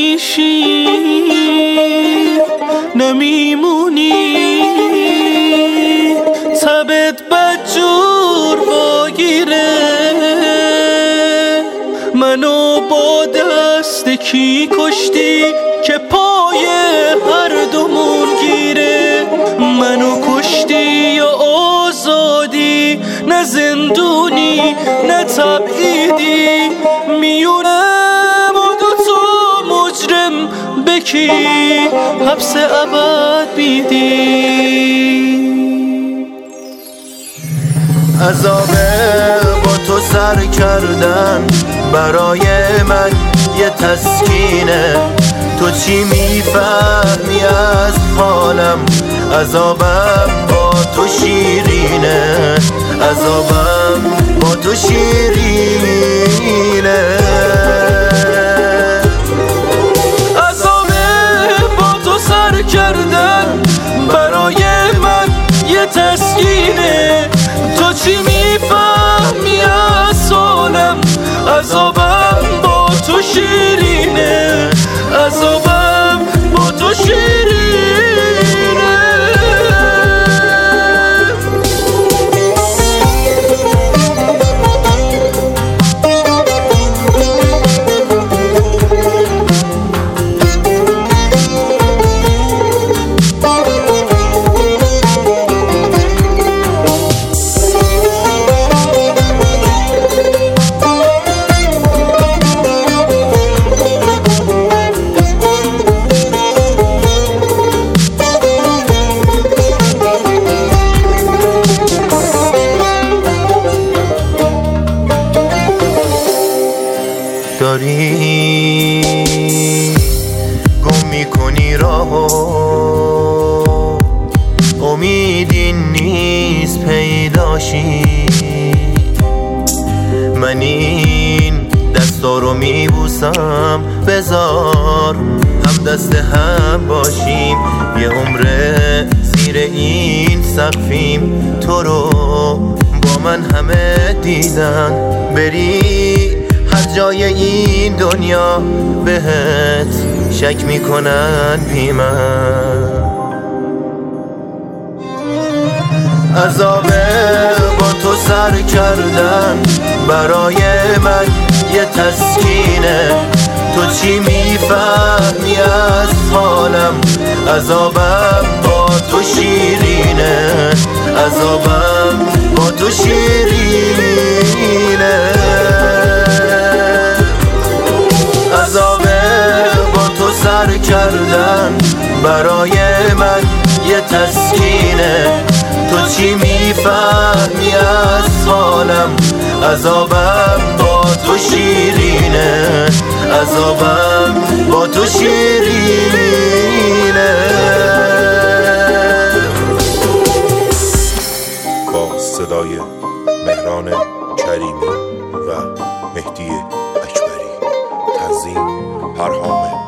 نمیشی نمیمونی، تبت بدجور باگیره، منو با دست کی کشتی که پای هر دومون گیره، منو کشتی یا آزادی، نه زندونی نه تبعیدی، میونم و دوتا مجرم بکی حبس ابد بیدی. عذابه با تو سر کردن برای من یه تسکینه، تو چی میفهمی از حالم؟ عذابم با تو شیرینه، عذابم با تو شیرینه. عذابه با تو سر کردن برای من یه تسکینه، تو چی میفهمی از حالم؟ عذابم با تو شیرینه، عذابم با تو شیرینه. داری گم میکنی راهو، امیدی نیست پیداشی، من این دستا رو میبوسم، بذار هم دست هم باشیم، یه عمره زیر این سقفیم، تو رو با من همه دیدن، بری هر جای این دنیا بهت شک میکنن بی من. عذابه با تو سر کردن برای من یه تسکینه، تو چی میفهمی از حالم؟ عذابم با تو شیرینه، عذابم با تو شیرینه. عذابه با تو سر کردن برای من یه تسکینه، تو چی میفهمی از حالم؟ عذابم با تو شیرینه، عذابم با تو شیرینه. با صدای مهران کریمی و مهدی اکبری، تنظیم پرهام